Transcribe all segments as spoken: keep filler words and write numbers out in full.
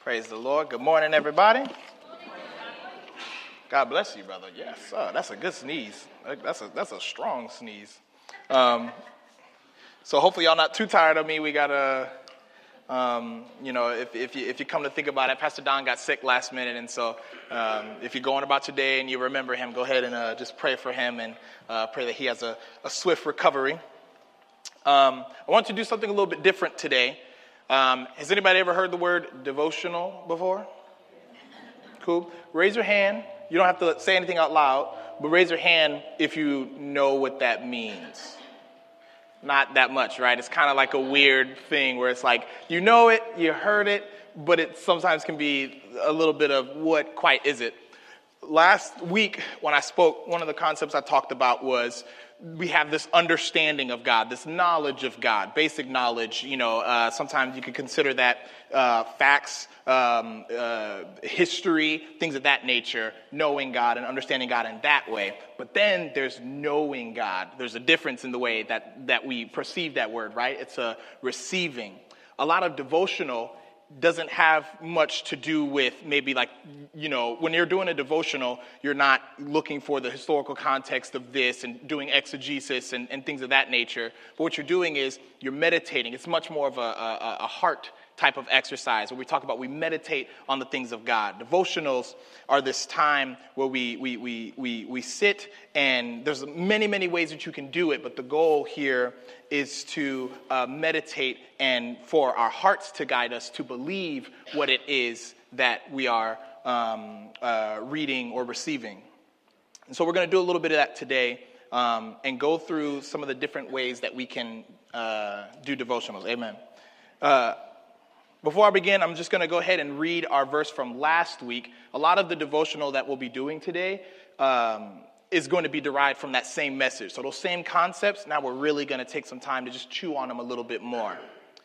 Praise the Lord. Good morning, everybody. God bless you, brother. Yes, sir. That's a good sneeze. That's a that's a strong sneeze. Um, so hopefully y'all not too tired of me. We got to, um, you know, if if you if you come to think about it, Pastor Don got sick last minute, and so um, if you're going about your day and you remember him, go ahead and uh, just pray for him and uh, pray that he has a, a swift recovery. Um, I want to do something a little bit different today. Um, has anybody ever heard the word devotional before? Cool. Raise your hand. You don't have to say anything out loud, but raise your hand if you know what that means. Not that much, right? It's kind of like a weird thing where it's like, you know it, you heard it, but it sometimes can be a little bit of what quite is it. Last week when I spoke, one of the concepts I talked about was we have this understanding of God, this knowledge of God, basic knowledge. You know, uh, sometimes you could consider that uh, facts, um, uh, history, things of that nature, knowing God and understanding God in that way. But then there's knowing God. There's a difference in the way that, that we perceive that word, right? It's a receiving. A lot of devotional doesn't have much to do with maybe like, you know, when you're doing a devotional, you're not looking for the historical context of this and doing exegesis and, and things of that nature. But what you're doing is you're meditating. It's much more of a, a, a heart type of exercise where we talk about we meditate on the things of God. Devotionals are this time where we we we we we sit, and there's many, many ways that you can do it, but the goal here is to uh, meditate and for our hearts to guide us to believe what it is that we are um, uh, reading or receiving. And so we're going to do a little bit of that today um, and go through some of the different ways that we can uh, do devotionals. Amen. Uh, Before I begin, I'm just going to go ahead and read our verse from last week. A lot of the devotional that we'll be doing today um, is going to be derived from that same message. So those same concepts, now we're really going to take some time to just chew on them a little bit more.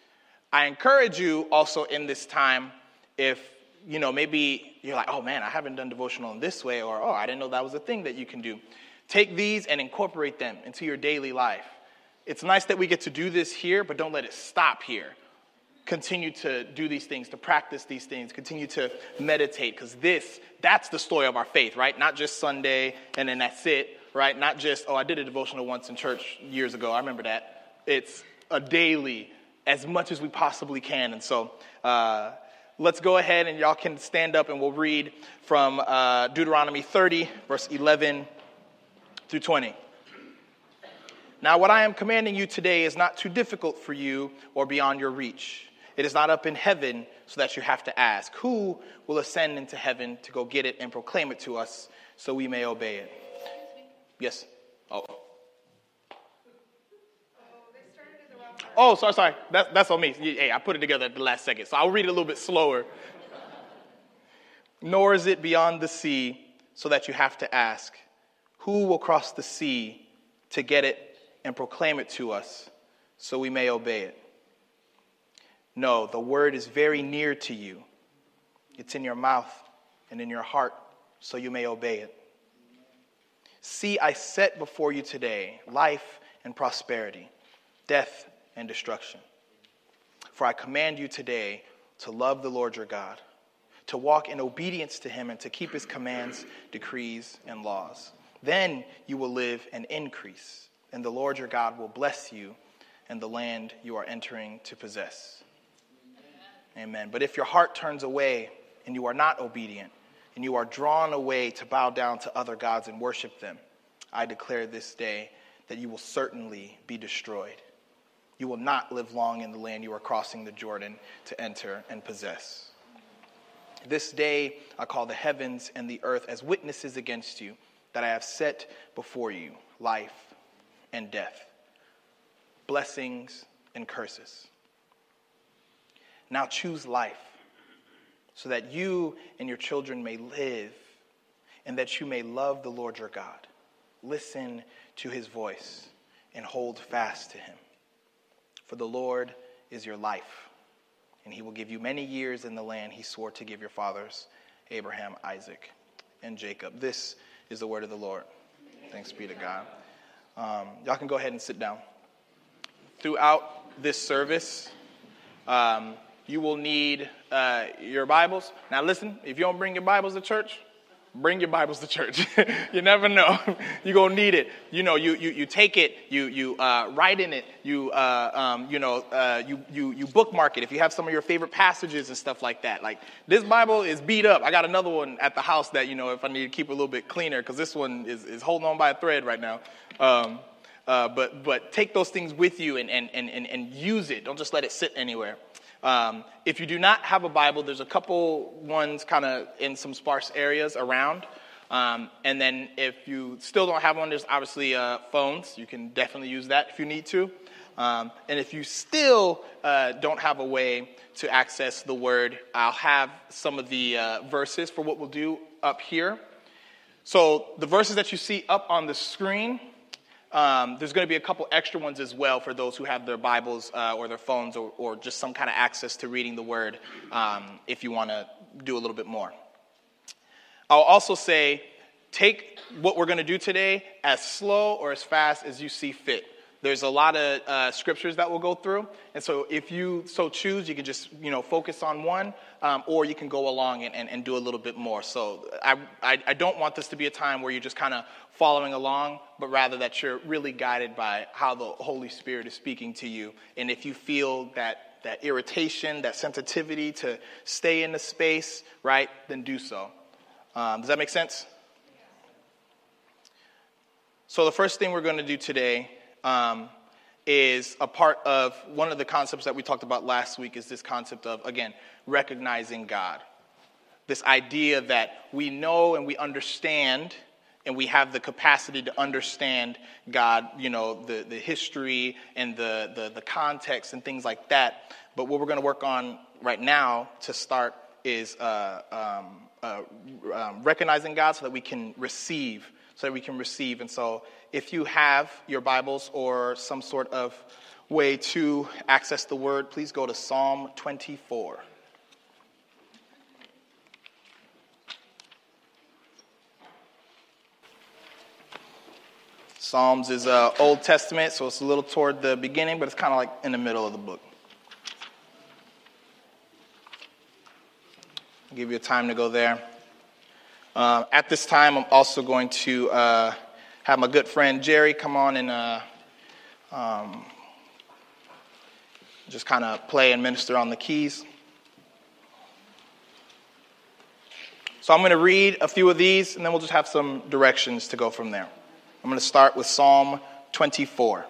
I encourage you also in this time, if, you know, maybe you're like, oh man, I haven't done devotional in this way, or, oh, I didn't know that was a thing that you can do. Take these and incorporate them into your daily life. It's nice that we get to do this here, but don't let it stop here. Continue to do these things, to practice these things, continue to meditate, because this, that's the story of our faith, right? Not just Sunday and then that's it, right? Not just, oh, I did a devotional once in church years ago. I remember that. It's a daily, as much as we possibly can. And so uh, let's go ahead and y'all can stand up and we'll read from uh, Deuteronomy thirty, verse eleven through twenty. Now, what I am commanding you today is not too difficult for you or beyond your reach. It is not up in heaven so that you have to ask, who will ascend into heaven to go get it and proclaim it to us so we may obey it? Yes? Oh. Oh, sorry, sorry. That, that's on me. Hey, I put it together at the last second. So I'll read it a little bit slower. Nor is it beyond the sea so that you have to ask, who will cross the sea to get it and proclaim it to us so we may obey it? No, the word is very near to you. It's in your mouth and in your heart, so you may obey it. See, I set before you today life and prosperity, death and destruction. For I command you today to love the Lord your God, to walk in obedience to him and to keep his commands, decrees, and laws. Then you will live and increase, and the Lord your God will bless you and the land you are entering to possess. Amen. But if your heart turns away and you are not obedient, and you are drawn away to bow down to other gods and worship them, I declare this day that you will certainly be destroyed. You will not live long in the land you are crossing the Jordan to enter and possess. This day I call the heavens and the earth as witnesses against you, that I have set before you life and death, blessings and curses. Now choose life, so that you and your children may live, and that you may love the Lord your God. Listen to his voice and hold fast to him. For the Lord is your life, and he will give you many years in the land he swore to give your fathers, Abraham, Isaac, and Jacob. This is the word of the Lord. Thanks be to God. Um, y'all can go ahead and sit down. Throughout this service, um, you will need uh, your Bibles. Now listen, if you don't bring your Bibles to church, bring your Bibles to church. You never know. You're going to need it. You know, you you, you take it, you you uh, write in it, you uh, um, you know, uh, you, you you bookmark it if you have some of your favorite passages and stuff like that. Like, this Bible is beat up. I got another one at the house that, you know, if I need to keep it a little bit cleaner, because this one is, is holding on by a thread right now. Um, uh, but but take those things with you and, and, and, and use it. Don't just let it sit anywhere. Um, if you do not have a Bible, there's a couple ones kind of in some sparse areas around. Um, and then if you still don't have one, there's obviously uh, phones. You can definitely use that if you need to. Um, and if you still uh, don't have a way to access the Word, I'll have some of the uh, verses for what we'll do up here. So the verses that you see up on the screen, Um, there's going to be a couple extra ones as well for those who have their Bibles uh, or their phones or, or just some kind of access to reading the Word um, if you want to do a little bit more. I'll also say, take what we're going to do today as slow or as fast as you see fit. There's a lot of uh, scriptures that we'll go through, and so if you so choose, you can just, you know, focus on one, um, or you can go along and, and, and do a little bit more. So I, I, I don't want this to be a time where you're just kind of following along, but rather that you're really guided by how the Holy Spirit is speaking to you. And if you feel that that irritation, that sensitivity to stay in the space, right, then do so. Um, does that make sense? So the first thing we're going to do today Um, is a part of one of the concepts that we talked about last week is this concept of, again, recognizing God. This idea that we know and we understand and we have the capacity to understand God, you know, the, the history and the, the, the context and things like that. But what we're going to work on right now to start is uh, um, uh, um, recognizing God so that we can receive, so that we can receive. And so if you have your Bibles or some sort of way to access the Word, please go to Psalm twenty-four. Psalms is uh, Old Testament, so it's a little toward the beginning, but it's kind of like in the middle of the book. I'll give you a time to go there. Uh, at this time, I'm also going to uh, have my good friend Jerry come on and uh, um, just kind of play and minister on the keys. So I'm going to read a few of these, and then we'll just have some directions to go from there. I'm going to start with Psalm twenty-four.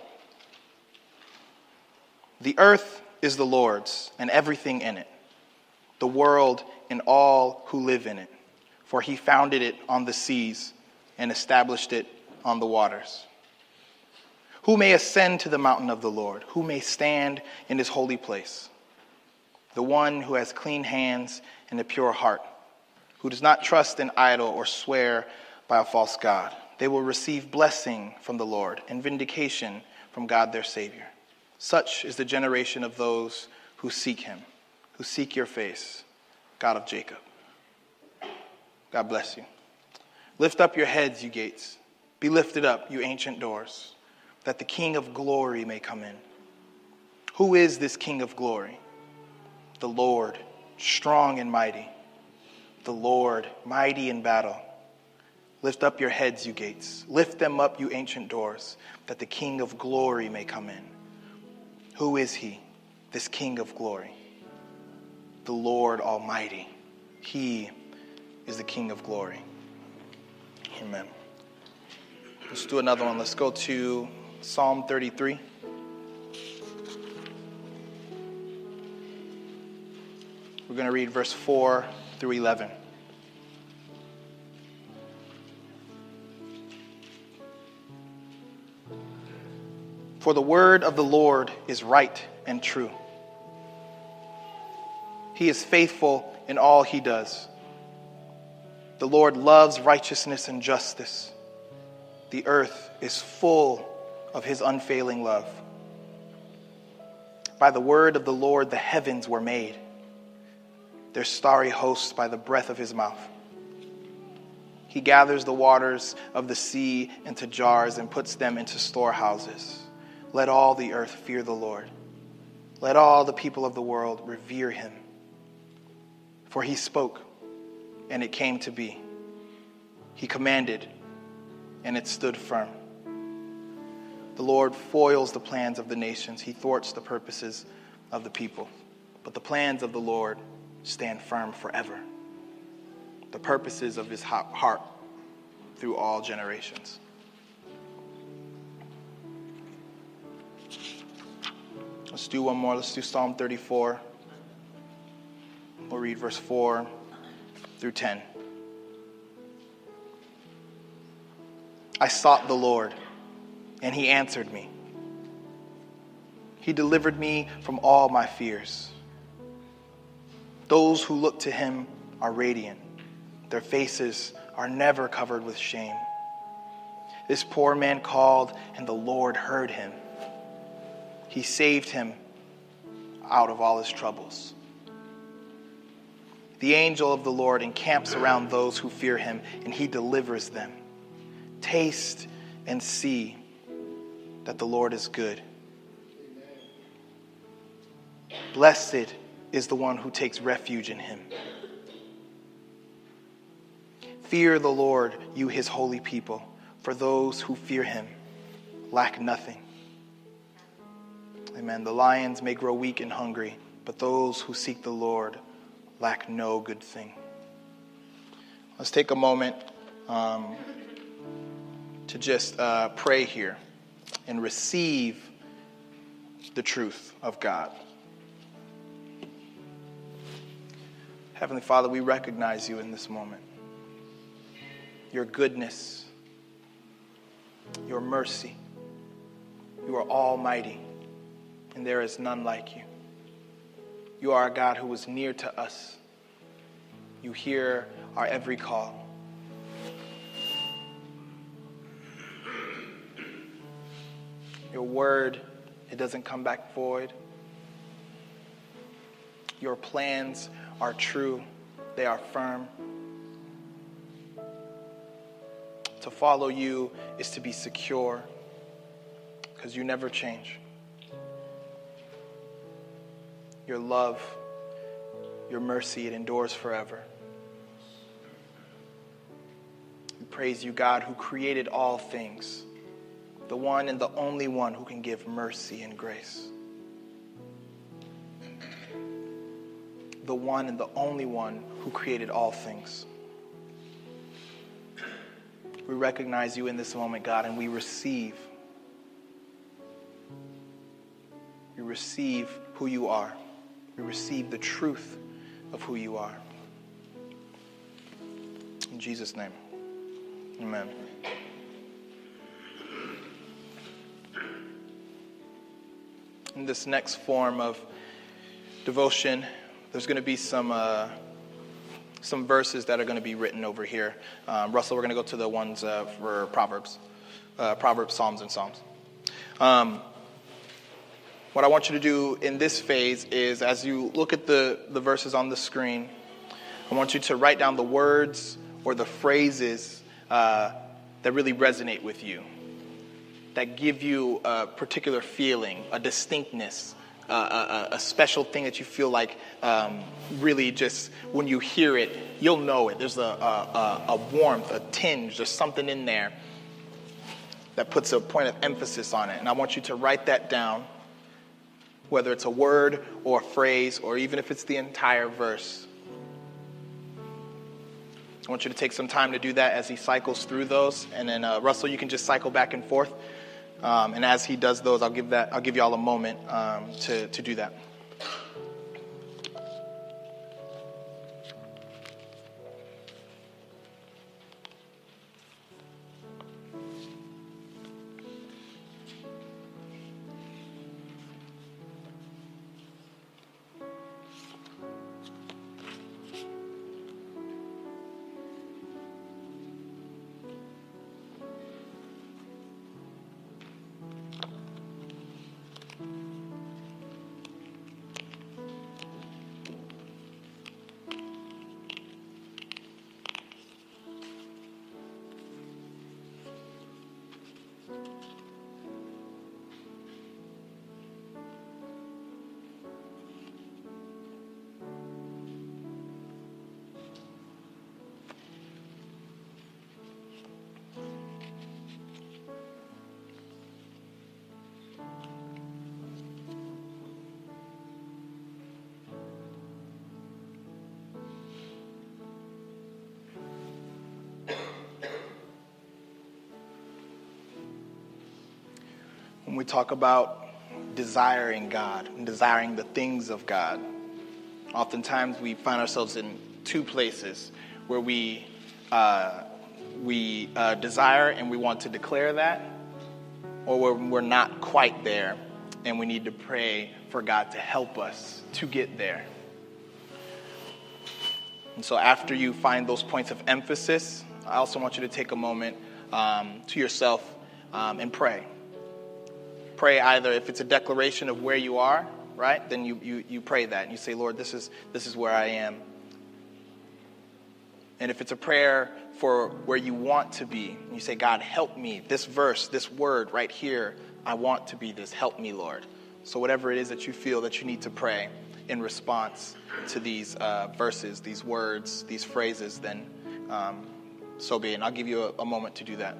The earth is the Lord's, and everything in it, the world and all who live in it. For he founded it on the seas and established it on the waters. Who may ascend to the mountain of the Lord? Who may stand in his holy place? The one who has clean hands and a pure heart, who does not trust in idol or swear by a false god. They will receive blessing from the Lord and vindication from God their Savior. Such is the generation of those who seek him, who seek your face, God of Jacob. God bless you. Lift up your heads, you gates. Be lifted up, you ancient doors, that the King of glory may come in. Who is this King of glory? The Lord, strong and mighty. The Lord, mighty in battle. Lift up your heads, you gates. Lift them up, you ancient doors, that the King of glory may come in. Who is he, this King of glory? The Lord Almighty. He is the King of glory. Amen. Let's do another one. Let's go to Psalm thirty-three. We're going to read verse four through eleven. For the word of the Lord is right and true. He is faithful in all he does. The Lord loves righteousness and justice. The earth is full of his unfailing love. By the word of the Lord the heavens were made, their starry hosts by the breath of his mouth. He gathers the waters of the sea into jars and puts them into storehouses. Let all the earth fear the Lord. Let all the people of the world revere him. For he spoke, and it came to be. He commanded, and it stood firm. The Lord foils the plans of the nations. He thwarts the purposes of the people. But the plans of the Lord stand firm forever. The purposes of his heart through all generations. Let's do one more. Let's do Psalm thirty-four. We'll read verse four through ten. I sought the Lord, and he answered me. He delivered me from all my fears. Those who look to him are radiant. Their faces are never covered with shame. This poor man called, and the Lord heard him. He saved him out of all his troubles. The angel of the Lord encamps around those who fear him, and he delivers them. Taste and see that the Lord is good. Blessed is the one who takes refuge in him. Fear the Lord, you his holy people, for those who fear him lack nothing. Amen. The lions may grow weak and hungry, but those who seek the Lord lack no good thing. Let's take a moment um, to just uh, pray here and receive the truth of God. Heavenly Father, we recognize you in this moment. Your goodness, your mercy. You are almighty, and there is none like you. You are a God who is near to us. You hear our every call. Your word, it doesn't come back void. Your plans are true. They are firm. To follow you is to be secure because you never change. Your love, your mercy, it endures forever. We praise you, God, who created all things, the one and the only one who can give mercy and grace. The one and the only one who created all things. We recognize you in this moment, God, and we receive. We receive who you are. We receive the truth of who you are. In Jesus' name, amen. In this next form of devotion, there's going to be some uh, some verses that are going to be written over here. Um, Russell, we're going to go to the ones uh, for Proverbs, uh, Proverbs, Psalms, and Psalms. Um, what I want you to do in this phase is, as you look at the, the verses on the screen, I want you to write down the words or the phrases uh, that really resonate with you, that give you a particular feeling, a distinctness, uh, a, a special thing that you feel like um, really just when you hear it, you'll know it. There's a, a, a warmth, a tinge, there's something in there that puts a point of emphasis on it. And I want you to write that down, whether it's a word or a phrase, or even if it's the entire verse. I want you to take some time to do that as he cycles through those. And then, uh, Russell, you can just cycle back and forth. Um, and as he does those, I'll give that. I'll give you all a moment um, to, to do that. when we talk about desiring God and desiring the things of God, oftentimes we find ourselves in two places where we uh, we uh, desire and we want to declare that, or where we're not quite there and we need to pray for God to help us to get there. And so after you find those points of emphasis, I also want you to take a moment um, to yourself um, and pray. Pray either if it's a declaration of where you are, right? Then you, you, you pray that and you say, Lord, this is this is where I am. And if it's a prayer for where you want to be, and you say, God, help me. This verse, this word right here, I want to be this. Help me, Lord. So whatever it is that you feel that you need to pray in response to these uh, verses, these words, these phrases, then um, so be it. And I'll give you a, a moment to do that.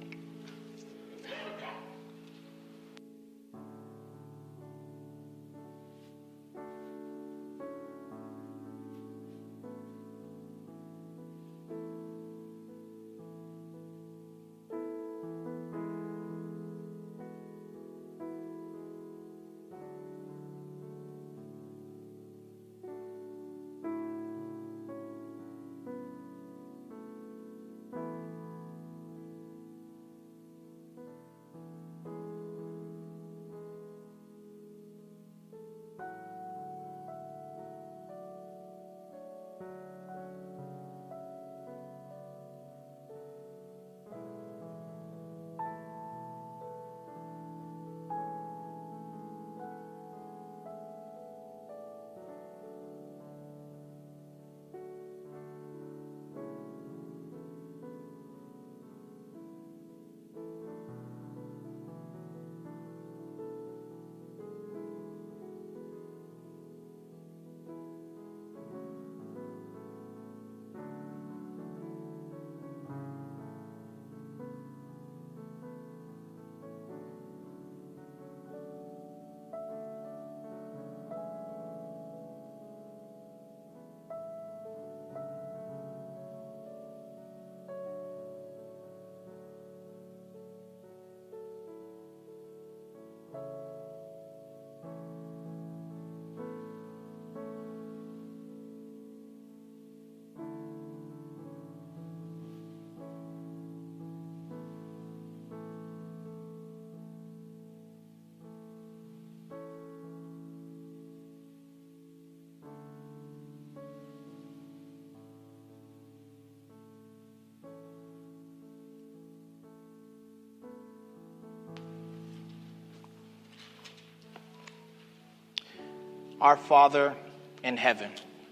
Our Father in heaven,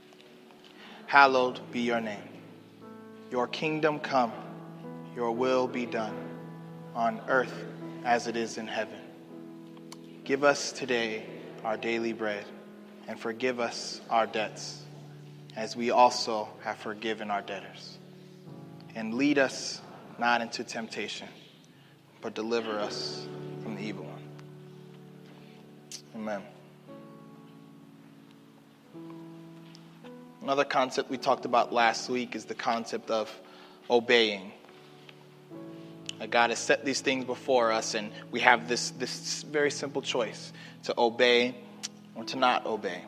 hallowed be your name. Your kingdom come, your will be done, on earth as it is in heaven. Give us today our daily bread, and forgive us our debts, as we also have forgiven our debtors. And lead us not into temptation, but deliver us from the evil one. Amen. Another concept we talked about last week is the concept of obeying. God has set these things before us, and we have this, this very simple choice to obey or to not obey.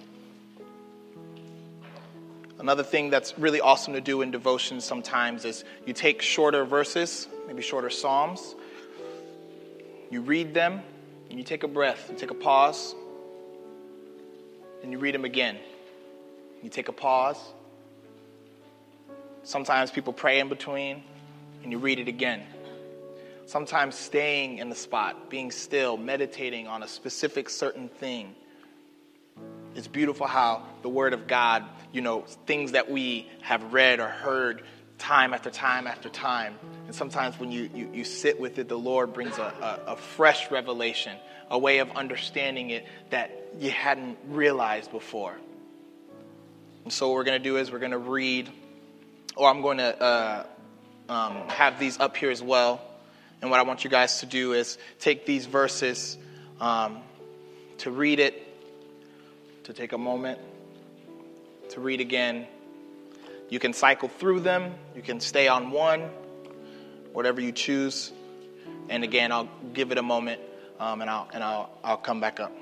Another thing that's really awesome to do in devotion sometimes is you take shorter verses, maybe shorter psalms, you read them, and you take a breath, you take a pause, and you read them again. You take a pause. Sometimes people pray in between, and you read it again. Sometimes staying in the spot, being still, meditating on a specific certain thing. It's beautiful how the Word of God, you know, things that we have read or heard time after time after time. And sometimes when you, you, you sit with it, the Lord brings a, a, a fresh revelation, a way of understanding it that you hadn't realized before. And so what we're going to do is we're going to read, or I'm going to uh, um, have these up here as well. And what I want you guys to do is take these verses um, to read it, to take a moment, to read again. You can cycle through them. You can stay on one, whatever you choose. And again, I'll give it a moment um, and I'll and I'll I'll come back up.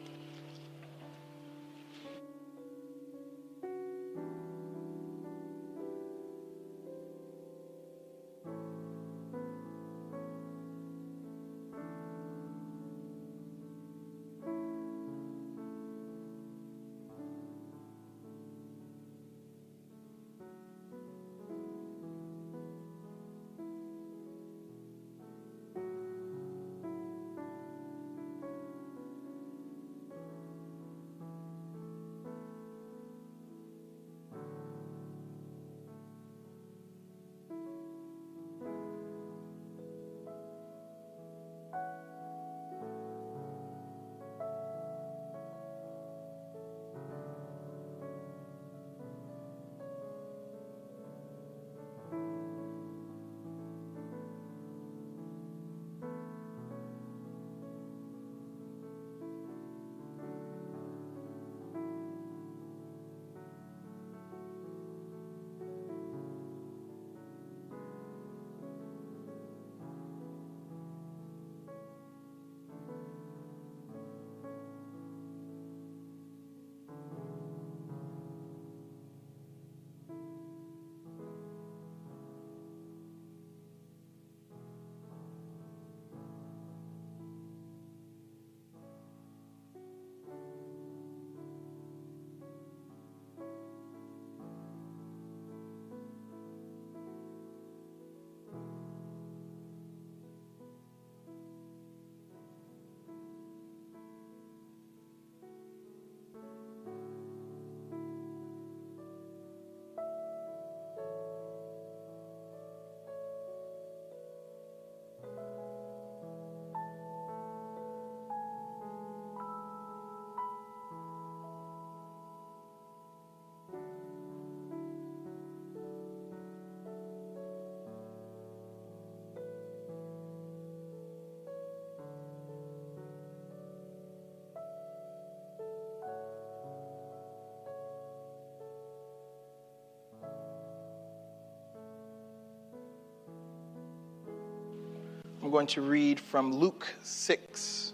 I'm going to read from Luke six.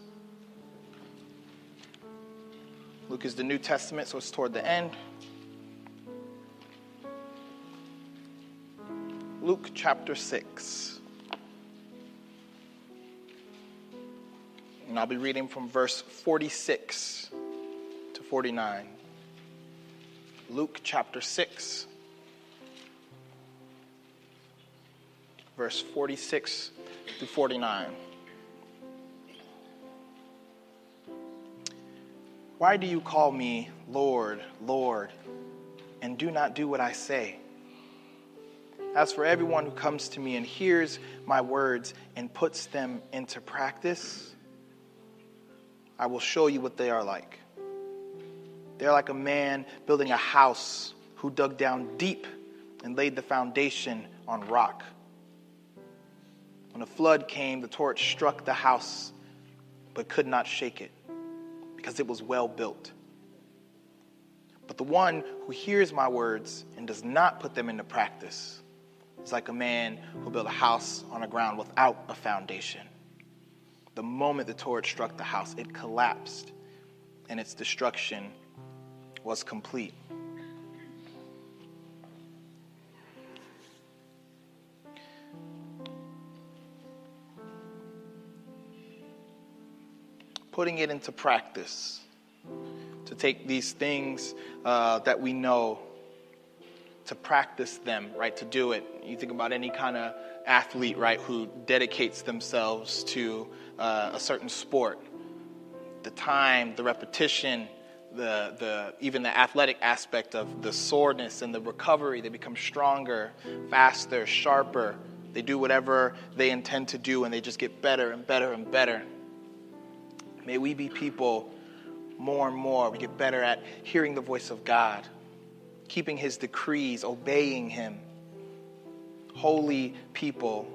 Luke is the New Testament, so it's toward the end. Luke chapter six. And I'll be reading from verse forty-six to forty-nine. Luke chapter six, verse forty-six through forty-nine. Why do you call me Lord, Lord, and do not do what I say? As for everyone who comes to me and hears my words and puts them into practice, I will show you what they are like. They're like a man building a house who dug down deep and laid the foundation on rock. When a flood came, the torch struck the house, but could not shake it, because it was well built. But the one who hears my words and does not put them into practice is like a man who built a house on a ground without a foundation. The moment the torch struck the house, it collapsed, and its destruction was complete. Putting it into practice, to take these things uh, that we know, to practice them, right, to do it. You think about any kind of athlete, right, who dedicates themselves to uh, a certain sport. The time, the repetition, the the even the athletic aspect of the soreness and the recovery, they become stronger, faster, sharper. They do whatever they intend to do, and they just get better and better and better. May we be people more and more. We get better at hearing the voice of God, keeping his decrees, obeying him. Holy people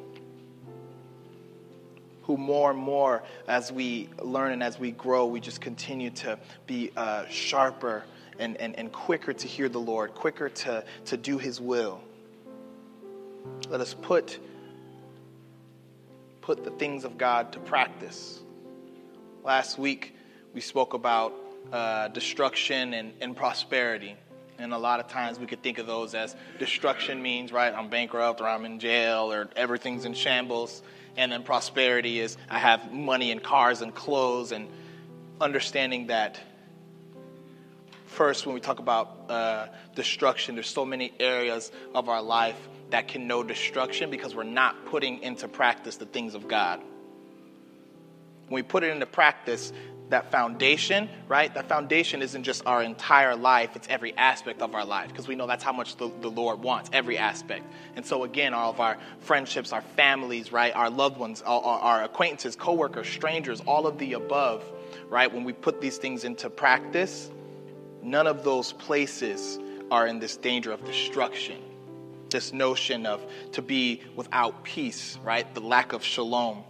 who more and more, as we learn and as we grow, we just continue to be uh, sharper and, and, and quicker to hear the Lord, quicker to, to do his will. Let us put, put the things of God to practice. Last week, we spoke about uh, destruction and, and prosperity. And a lot of times we could think of those as destruction means, right, I'm bankrupt or I'm in jail or everything's in shambles. And then prosperity is I have money and cars and clothes, and understanding that first when we talk about uh, destruction, there's so many areas of our life that can know destruction because we're not putting into practice the things of God. When we put it into practice, that foundation, right? That foundation isn't just our entire life. It's every aspect of our life because we know that's how much the, the Lord wants, every aspect. And so, again, all of our friendships, our families, right? Our loved ones, our, our acquaintances, coworkers, strangers, all of the above, right? When we put these things into practice, none of those places are in this danger of destruction. This notion of to be without peace, right? The lack of shalom.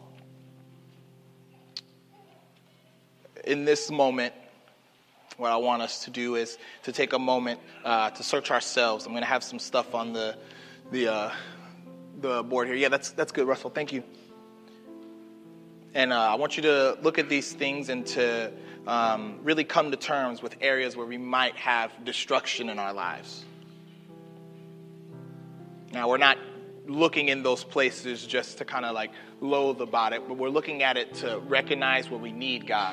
In this moment, what I want us to do is to take a moment uh, to search ourselves. I'm going to have some stuff on the the uh, the board here. Yeah, that's that's good, Russell. Thank you. And uh, I want you to look at these things and to um, really come to terms with areas where we might have destruction in our lives. Now, we're not looking in those places just to kind of like loathe about it, but we're looking at it to recognize where we need God.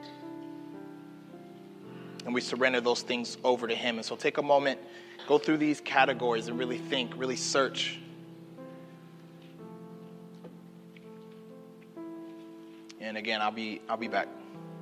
And we surrender those things over to him. And so take a moment, go through these categories and really think, really search. And again, I'll be I'll be back.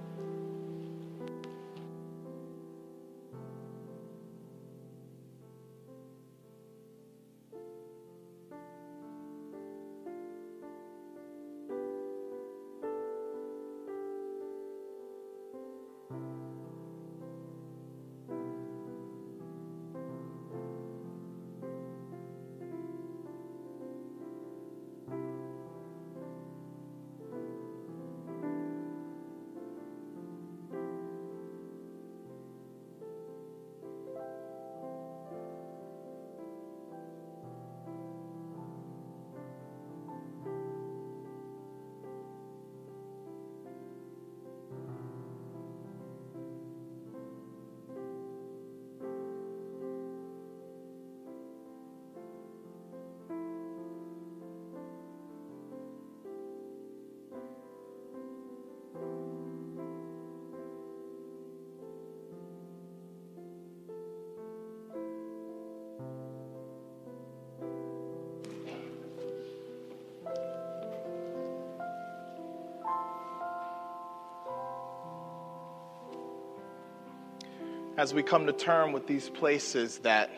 As we come to term with these places that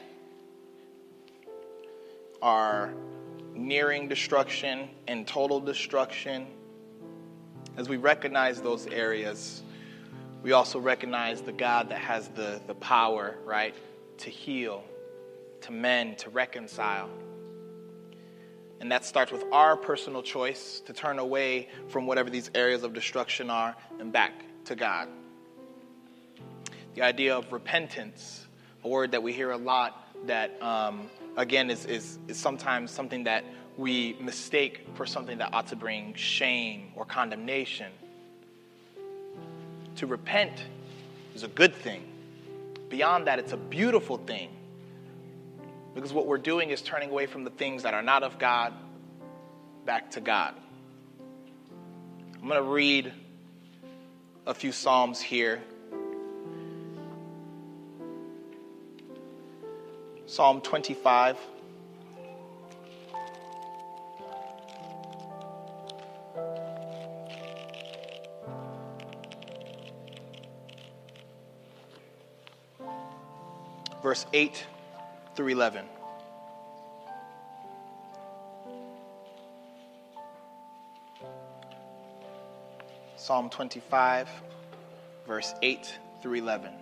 are nearing destruction and total destruction, as we recognize those areas, we also recognize the God that has the, the power, right, to heal, to mend, to reconcile. And that starts with our personal choice to turn away from whatever these areas of destruction are and back to God. The idea of repentance, a word that we hear a lot that, um, again, is, is, is sometimes something that we mistake for something that ought to bring shame or condemnation. To repent is a good thing. Beyond that, it's a beautiful thing. Because what we're doing is turning away from the things that are not of God back to God. I'm going to read a few Psalms here. Psalm twenty-five. Verse eight through eleven. Psalm twenty-five, verse eight through eleven.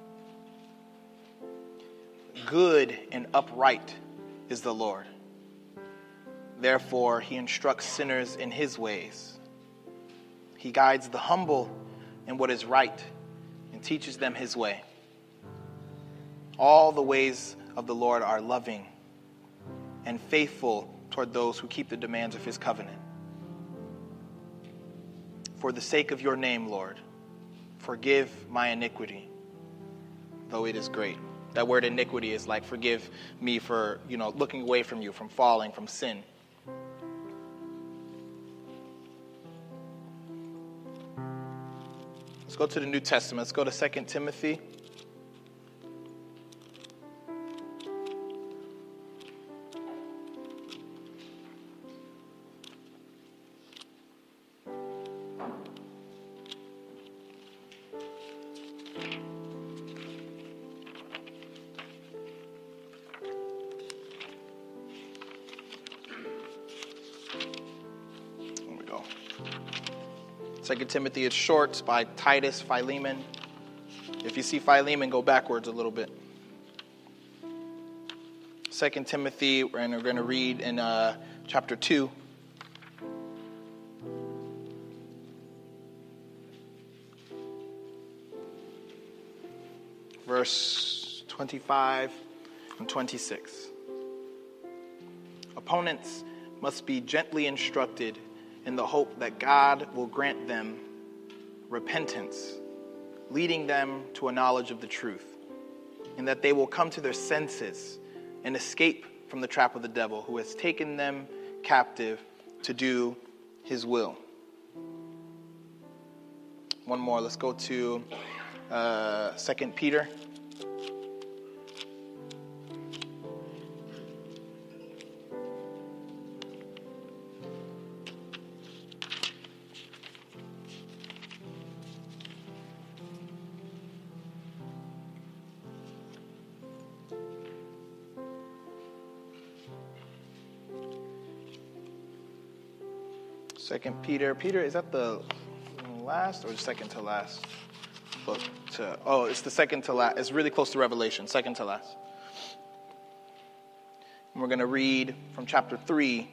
Good and upright is the Lord. Therefore, he instructs sinners in his ways. He guides the humble in what is right and teaches them his way. All the ways of the Lord are loving and faithful toward those who keep the demands of his covenant. for the sake of your name, Lord, forgive my iniquity, though it is great. That word iniquity is like forgive me for, you know, looking away from you, from falling, from sin. Let's go to the New Testament. Let's go to Second Timothy. Second Timothy is short. It's by Titus, Philemon. If you see Philemon, go backwards a little bit. Second Timothy, we're going to read in uh, chapter two. Verse twenty-five and twenty-six. Opponents must be gently instructed in the hope that God will grant them repentance, leading them to a knowledge of the truth, and that they will come to their senses and escape from the trap of the devil, who has taken them captive to do his will. One more. Let's go to uh, Second Peter. Second Peter. Peter, is that the last or the second to last book? To, oh, it's the second to last. It's really close to Revelation, second to last. And we're going to read from chapter three.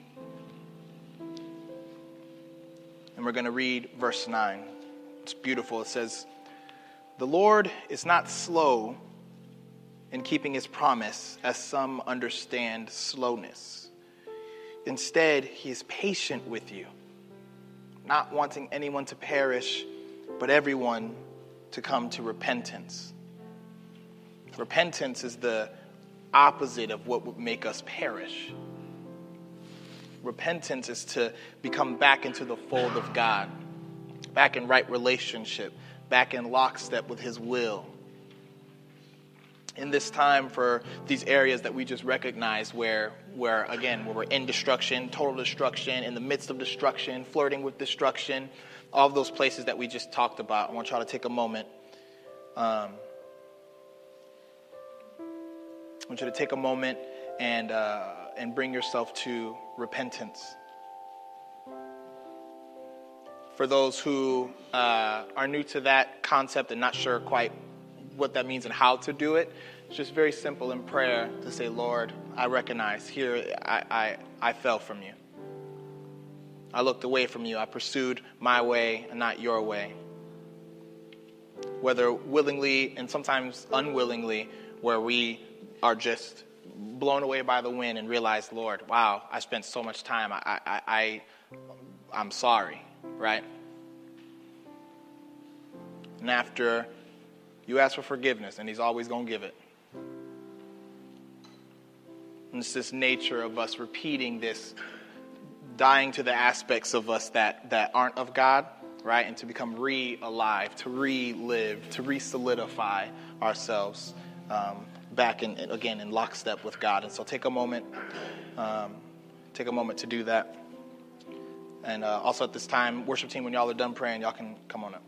And we're going to read verse nine. It's beautiful. It says, "The Lord is not slow in keeping his promise, as some understand slowness. Instead, he is patient with you, not wanting anyone to perish, but everyone to come to repentance." Repentance is the opposite of what would make us perish. Repentance is to become back into the fold of God, back in right relationship, back in lockstep with his will. In this time, for these areas that we just recognized where, where again, where we're in destruction, total destruction, in the midst of destruction, flirting with destruction, all of those places that we just talked about, I want y'all to take a moment. Um, I want you to take a moment and uh, and bring yourself to repentance. For those who uh, are new to that concept and not sure quite what that means and how to do it, it's just very simple in prayer to say, Lord, I recognize here I, I, I fell from you. I looked away from you. I pursued my way and not your way. Whether willingly and sometimes unwillingly, where we are just blown away by the wind and realize, Lord, wow, I spent so much time. I, I, I, I'm sorry, right? And after you ask for forgiveness, and he's always going to give it. And it's this nature of us repeating this, dying to the aspects of us that, that aren't of God, right? And to become re-alive, to relive, to re-solidify ourselves um, back in, again, in lockstep with God. And so take a moment, um, take a moment to do that. And uh, also at this time, worship team, when y'all are done praying, y'all can come on up.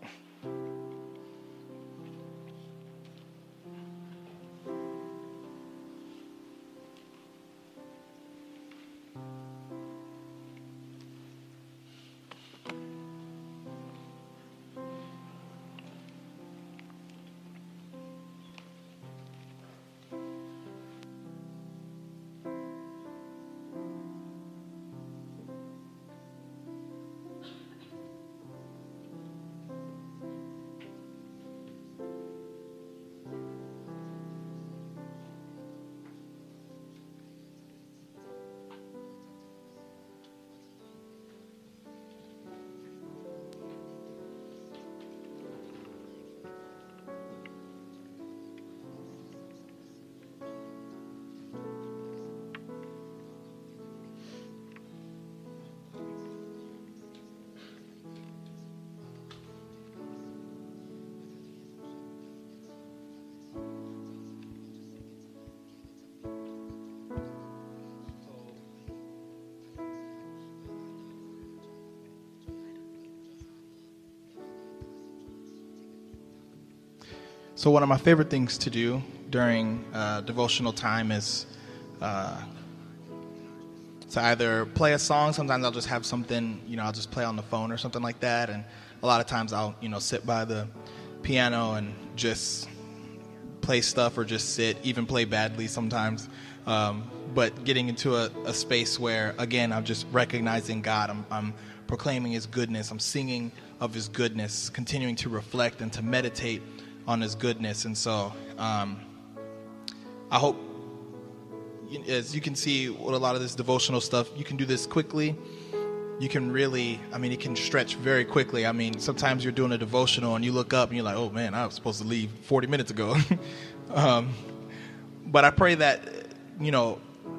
So one of my favorite things to do during uh, devotional time is uh, to either play a song. Sometimes I'll just have something, you know, I'll just play on the phone or something like that. And a lot of times I'll, you know, sit by the piano and just play stuff or just sit, even play badly sometimes. Um, but getting into a, a space where, again, I'm just recognizing God. I'm, I'm proclaiming his goodness. I'm singing of his goodness, continuing to reflect and to meditate on his goodness. And so um, I hope, as you can see with a lot of this devotional stuff, you can do this quickly. You can really, I mean, it can stretch very quickly. I mean, sometimes you're doing a devotional and you look up and you're like, oh man, I was supposed to leave forty minutes ago. um, but I pray that, you know,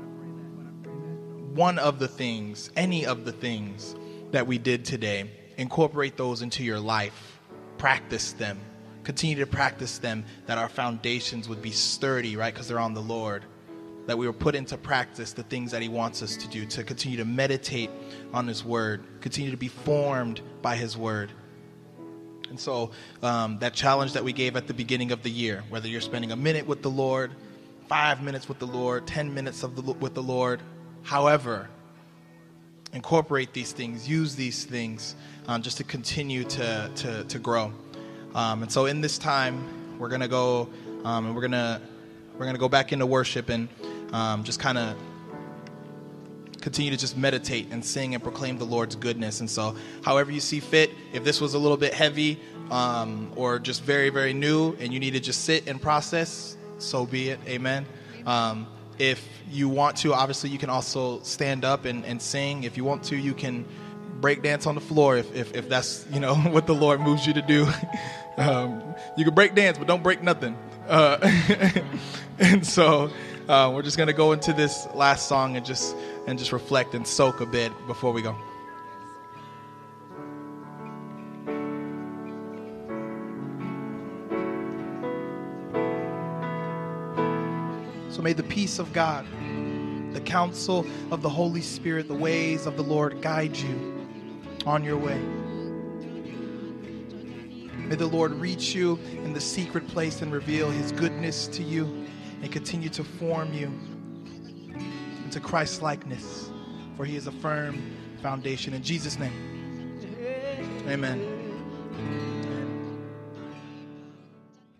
one of the things, any of the things that we did today, incorporate those into your life, practice them. Continue to practice them, that our foundations would be sturdy, right, because they're on the Lord, that we will put into practice the things that he wants us to do, to continue to meditate on his word, continue to be formed by his word. And so um, that challenge that we gave at the beginning of the year, whether you're spending a minute with the Lord, five minutes with the Lord, ten minutes of the, with the Lord, however, incorporate these things, use these things um, just to continue to, to, to grow. Um, and so in this time, we're gonna go um, and we're gonna we're gonna go back into worship and um, just kind of continue to just meditate and sing and proclaim the Lord's goodness. And so, however you see fit, if this was a little bit heavy um, or just very very new, and you need to just sit and process, so be it. Amen. Um, if you want to, obviously, you can also stand up and, and sing. If you want to, you can break dance on the floor if, if, if that's, you know, what the Lord moves you to do. um, you can break dance, but don't break nothing. Uh, and so uh, we're just going to go into this last song and just and just reflect and soak a bit before we go. So may the peace of God, the counsel of the Holy Spirit, the ways of the Lord guide you on your way. May the Lord reach you in the secret place and reveal his goodness to you and continue to form you into Christ's likeness, for he is a firm foundation. In Jesus' name, amen.